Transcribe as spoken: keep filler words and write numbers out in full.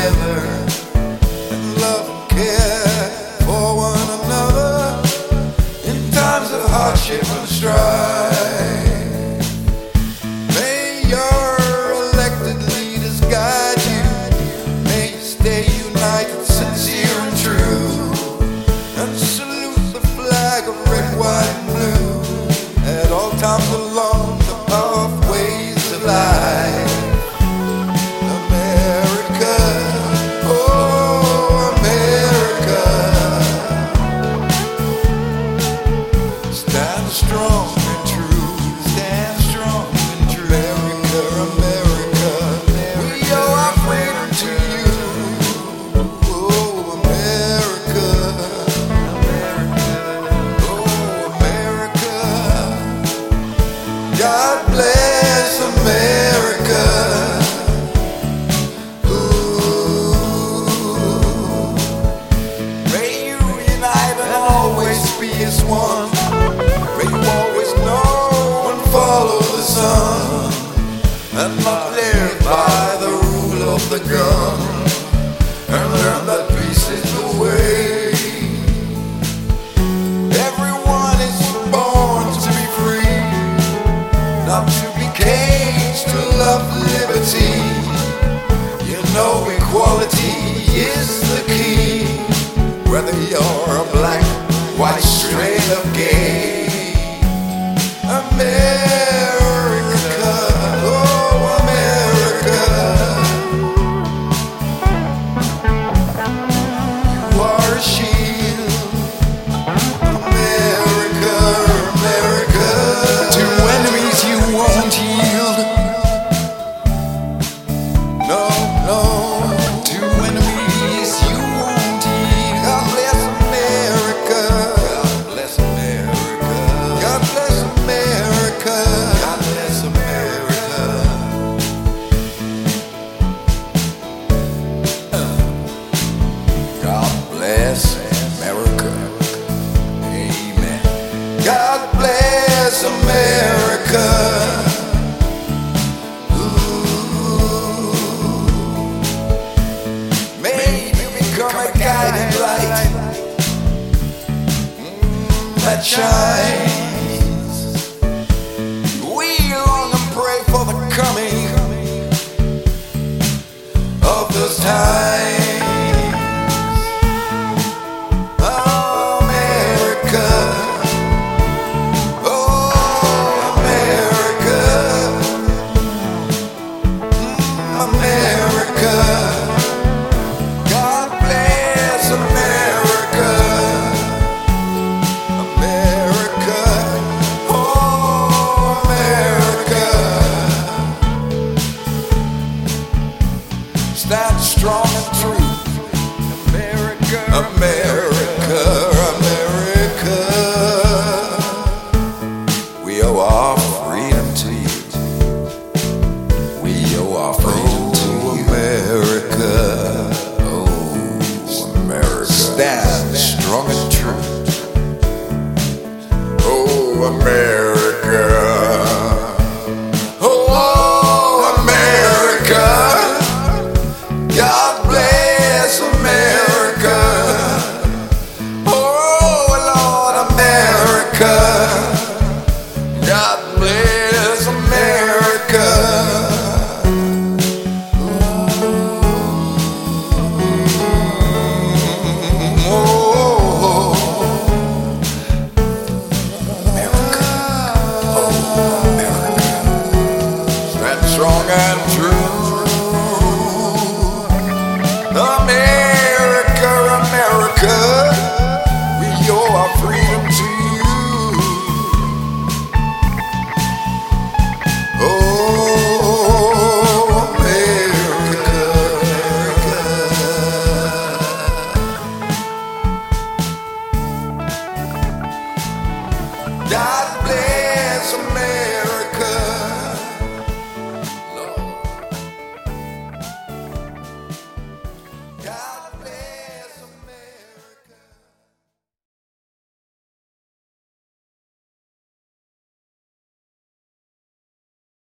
together and love and care for one another in times of hardship and strife. May your elected leaders guide you. May you stay united, sincere and true, and salute the flag of red, white and blue at all times along the pathways of life. America, oh America, stand strong and true, stand strong and true. America, America, we owe our freedom to you. Oh America, oh America, God bless America. As one, may you always know and follow the sun, and not live by the rule of the gun, and learn that peace is the way. Everyone is born to be free, not to be caged, to love liberty. You know equality is the key, whether you're a black, white, straight up gay. America, oh America, you are a shield. America, America, to enemies you won't yield. No, no, to enemies you won't yield. God bless America. God bless America. God bless America. God bless America. Amen. God bless America. Ooh. May you become a guiding light that shines. We long and pray for the coming of those times. Oh, America, oh, America, mm, America, God bless America. America, oh America, stand strong and true. America, America, America, we owe our freedom to you. We owe our freedom to you. America, oh America, stand strong and true. Oh America, oh America, God bless America. Oh Lord America, God bless America. Strong and true. America, America, we owe our freedom to you. Oh, America, America. God bless.